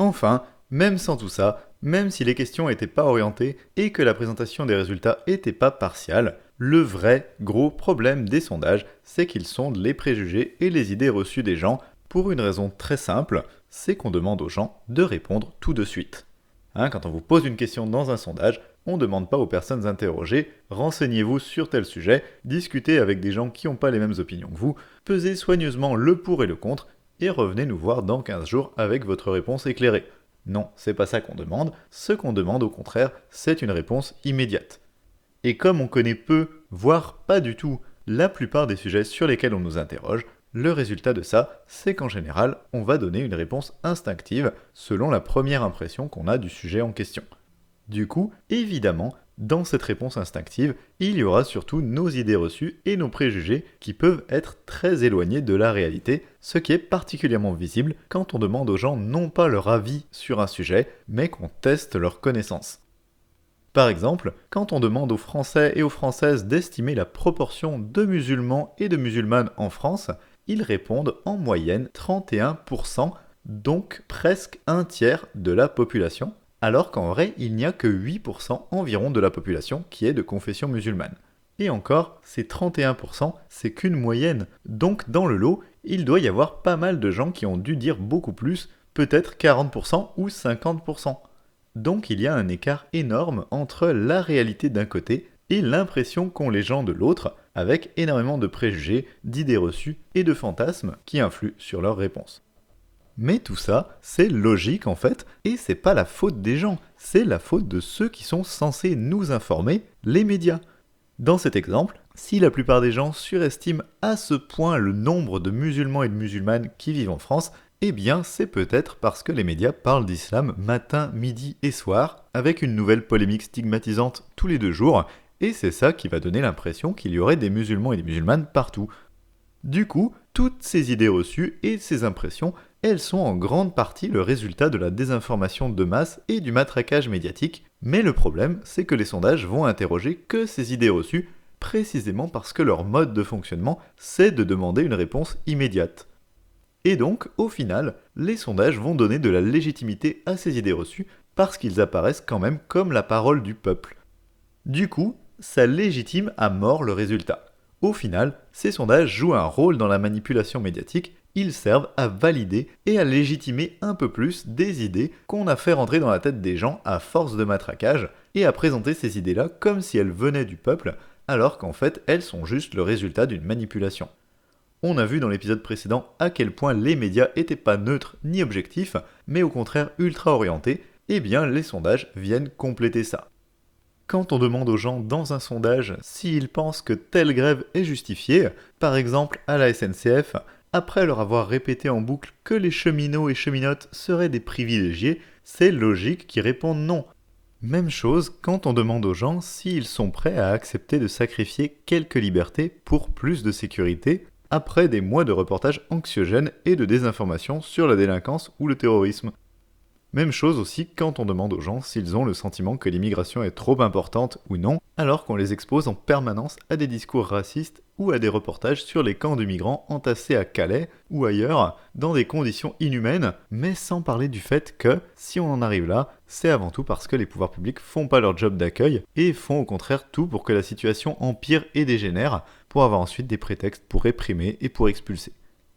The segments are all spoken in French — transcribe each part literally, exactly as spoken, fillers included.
Enfin, même sans tout ça, même si les questions n'étaient pas orientées et que la présentation des résultats n'était pas partiale, le vrai gros problème des sondages, c'est qu'ils sondent les préjugés et les idées reçues des gens pour une raison très simple, c'est qu'on demande aux gens de répondre tout de suite. Hein, quand on vous pose une question dans un sondage, on ne demande pas aux personnes interrogées « renseignez-vous sur tel sujet, discutez avec des gens qui n'ont pas les mêmes opinions que vous, pesez soigneusement le pour et le contre, et revenez nous voir dans quinze jours avec votre réponse éclairée ». Non, c'est pas ça qu'on demande, ce qu'on demande au contraire, c'est une réponse immédiate. Et comme on connaît peu, voire pas du tout, la plupart des sujets sur lesquels on nous interroge, le résultat de ça, c'est qu'en général, on va donner une réponse instinctive selon la première impression qu'on a du sujet en question. Du coup, évidemment, dans cette réponse instinctive, il y aura surtout nos idées reçues et nos préjugés qui peuvent être très éloignés de la réalité, ce qui est particulièrement visible quand on demande aux gens non pas leur avis sur un sujet, mais qu'on teste leurs connaissances. Par exemple, quand on demande aux Français et aux Françaises d'estimer la proportion de musulmans et de musulmanes en France, ils répondent en moyenne trente et un pour cent, donc presque un tiers de la population, alors qu'en vrai, il n'y a que huit pour cent environ de la population qui est de confession musulmane. Et encore, ces trente et un pour cent, c'est qu'une moyenne, donc dans le lot, il doit y avoir pas mal de gens qui ont dû dire beaucoup plus, peut-être quarante pour cent ou cinquante pour cent. Donc il y a un écart énorme entre la réalité d'un côté et l'impression qu'ont les gens de l'autre, avec énormément de préjugés, d'idées reçues et de fantasmes qui influent sur leurs réponses. Mais tout ça, c'est logique en fait, et c'est pas la faute des gens, c'est la faute de ceux qui sont censés nous informer, les médias. Dans cet exemple, si la plupart des gens surestiment à ce point le nombre de musulmans et de musulmanes qui vivent en France, eh bien c'est peut-être parce que les médias parlent d'islam matin, midi et soir, avec une nouvelle polémique stigmatisante tous les deux jours, et c'est ça qui va donner l'impression qu'il y aurait des musulmans et des musulmanes partout. Du coup, toutes ces idées reçues et ces impressions, elles sont en grande partie le résultat de la désinformation de masse et du matraquage médiatique, mais le problème, c'est que les sondages vont interroger que ces idées reçues, précisément parce que leur mode de fonctionnement, c'est de demander une réponse immédiate. Et donc, au final, les sondages vont donner de la légitimité à ces idées reçues parce qu'ils apparaissent quand même comme la parole du peuple. Du coup, ça légitime à mort le résultat. Au final, ces sondages jouent un rôle dans la manipulation médiatique, ils servent à valider et à légitimer un peu plus des idées qu'on a fait rentrer dans la tête des gens à force de matraquage et à présenter ces idées-là comme si elles venaient du peuple, alors qu'en fait elles sont juste le résultat d'une manipulation. On a vu dans l'épisode précédent à quel point les médias étaient pas neutres ni objectifs, mais au contraire ultra orientés, et bien les sondages viennent compléter ça. Quand on demande aux gens dans un sondage s'ils pensent que telle grève est justifiée, par exemple à la S N C F, après leur avoir répété en boucle que les cheminots et cheminotes seraient des privilégiés, c'est logique qu'ils répondent non. Même chose quand on demande aux gens s'ils sont prêts à accepter de sacrifier quelques libertés pour plus de sécurité, après des mois de reportages anxiogènes et de désinformation sur la délinquance ou le terrorisme. Même chose aussi quand on demande aux gens s'ils ont le sentiment que l'immigration est trop importante ou non, alors qu'on les expose en permanence à des discours racistes ou à des reportages sur les camps de migrants entassés à Calais ou ailleurs, dans des conditions inhumaines, mais sans parler du fait que, si on en arrive là, c'est avant tout parce que les pouvoirs publics font pas leur job d'accueil et font au contraire tout pour que la situation empire et dégénère, pour avoir ensuite des prétextes pour réprimer et pour expulser.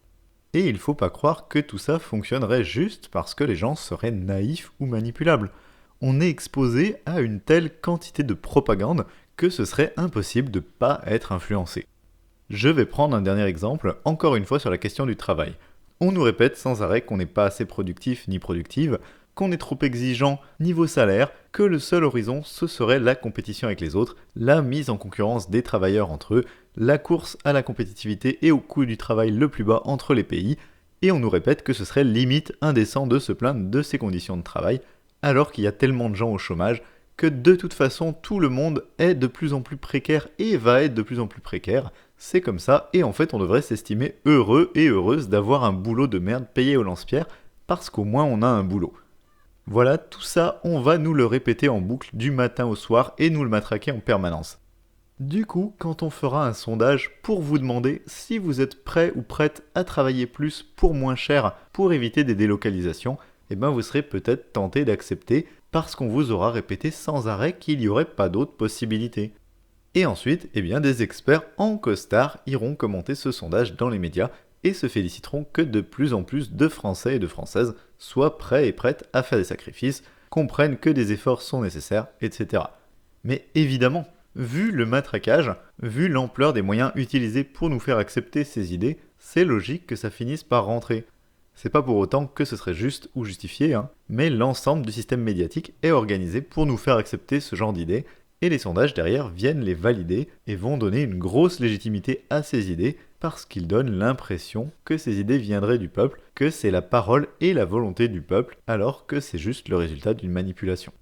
Et il faut pas croire que tout ça fonctionnerait juste parce que les gens seraient naïfs ou manipulables. On est exposé à une telle quantité de propagande que ce serait impossible de pas être influencé. Je vais prendre un dernier exemple, encore une fois sur la question du travail. On nous répète sans arrêt qu'on n'est pas assez productif ni productive, qu'on est trop exigeant niveau salaire, que le seul horizon ce serait la compétition avec les autres, la mise en concurrence des travailleurs entre eux, la course à la compétitivité et au coût du travail le plus bas entre les pays, et on nous répète que ce serait limite indécent de se plaindre de ces conditions de travail, alors qu'il y a tellement de gens au chômage que de toute façon tout le monde est de plus en plus précaire et va être de plus en plus précaire, c'est comme ça, et en fait on devrait s'estimer heureux et heureuse d'avoir un boulot de merde payé au lance-pierre, parce qu'au moins on a un boulot. Voilà, tout ça, on va nous le répéter en boucle du matin au soir et nous le matraquer en permanence. Du coup, quand on fera un sondage pour vous demander si vous êtes prêt ou prête à travailler plus pour moins cher pour éviter des délocalisations, eh ben vous serez peut-être tenté d'accepter parce qu'on vous aura répété sans arrêt qu'il n'y aurait pas d'autres possibilités. Et ensuite, eh bien, des experts en costard iront commenter ce sondage dans les médias et se féliciteront que de plus en plus de Français et de Françaises soient prêts et prêtes à faire des sacrifices, comprennent que des efforts sont nécessaires, et cetera. Mais évidemment, vu le matraquage, vu l'ampleur des moyens utilisés pour nous faire accepter ces idées, c'est logique que ça finisse par rentrer. C'est pas pour autant que ce serait juste ou justifié, hein, mais l'ensemble du système médiatique est organisé pour nous faire accepter ce genre d'idées, et les sondages derrière viennent les valider et vont donner une grosse légitimité à ces idées parce qu'ils donnent l'impression que ces idées viendraient du peuple, que c'est la parole et la volonté du peuple, alors que c'est juste le résultat d'une manipulation.